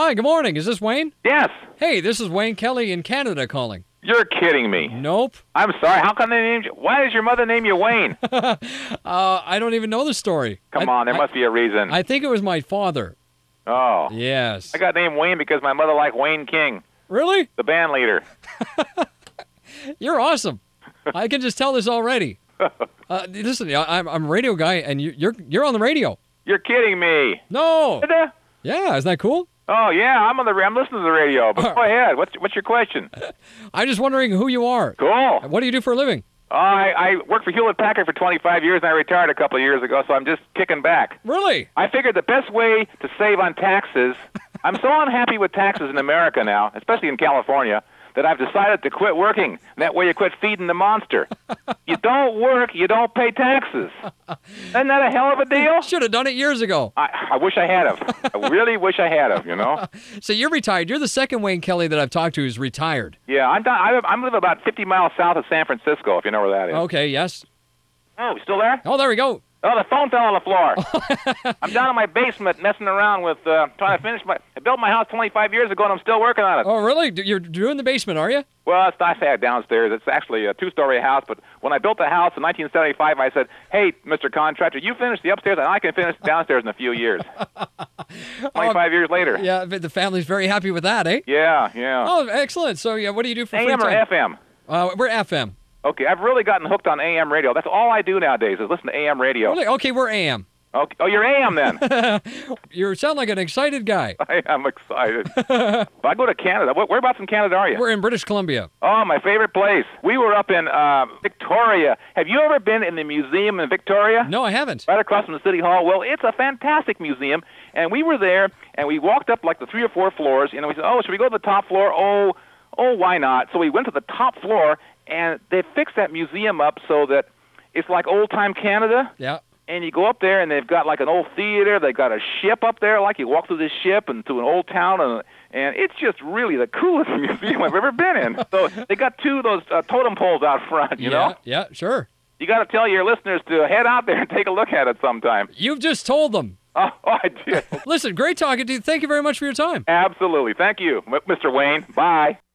Hi, good morning. Is this Wayne? Yes. Hey, this is Wayne Kelly in Canada calling. You're kidding me. Nope. I'm sorry. How come they named you? Why does your mother name you Wayne? I don't even know the story. Come on, there must be a reason. I think it was my father. Oh. Yes. I got named Wayne because my mother liked Wayne King, Really? the band leader. You're awesome. I can just tell this already. Listen, I'm a radio guy, and you're on the radio. You're kidding me. No. Da-da. Yeah, isn't that cool? Oh yeah, I'm listening to the radio. But go ahead. What's your question? I'm just wondering who you are. Cool. What do you do for a living? I worked for Hewlett Packard for 25 years, and I retired a couple of years ago, so I'm just kicking back. Really? I figured the best way to save on taxes, I'm so unhappy with taxes in America now, especially in California, that I've decided to quit working. That way you quit feeding the monster. You don't work, you don't pay taxes. Isn't that a hell of a deal? Should have done it years ago. I wish I had have. I really wish I had have, you know? So you're retired. You're the second Wayne Kelly that I've talked to who's retired. Yeah, I live about 50 miles south of San Francisco, if you know where that is. Okay, yes. Oh, you still there? Oh, there we go. Oh, the phone fell on the floor. I'm down in my basement messing around with trying to finish I built my house 25 years ago, and I'm still working on it. Oh, really? You're doing the basement, are you? Well, I say downstairs. It's actually a two-story house, but when I built the house in 1975, I said, hey, Mr. Contractor, you finish the upstairs, and I can finish the downstairs in a few years. 25 years later. Yeah, but the family's very happy with that, eh? Yeah. Oh, excellent. So, yeah, what do you do for free AM time? or FM? We're FM. Okay, I've really gotten hooked on AM radio. That's all I do nowadays is listen to AM radio. Really? Okay, we're AM. Okay. Oh, you're AM then. You sound like an excited guy. I am excited. But I go to Canada. Whereabouts in Canada are you? We're in British Columbia. Oh, my favorite place. We were up in Victoria. Have you ever been in the museum in Victoria? No, I haven't. Right across from the City Hall. Well, it's a fantastic museum, and we were there, and we walked up like the 3 or 4 floors, and we said, oh, should we go to the top floor? Oh, why not? So we went to the top floor, and they fixed that museum up so that it's like old-time Canada. Yeah. And you go up there, and they've got like an old theater. They've got a ship up there, like you walk through this ship and to an old town, and it's just really the coolest museum I've ever been in. So they got 2 of those totem poles out front, you know? Yeah, sure. You got to tell your listeners to head out there and take a look at it sometime. You've just told them. Oh, I did. Listen, great talking to you. Thank you very much for your time. Absolutely. Thank you, Mr. Wayne. Bye.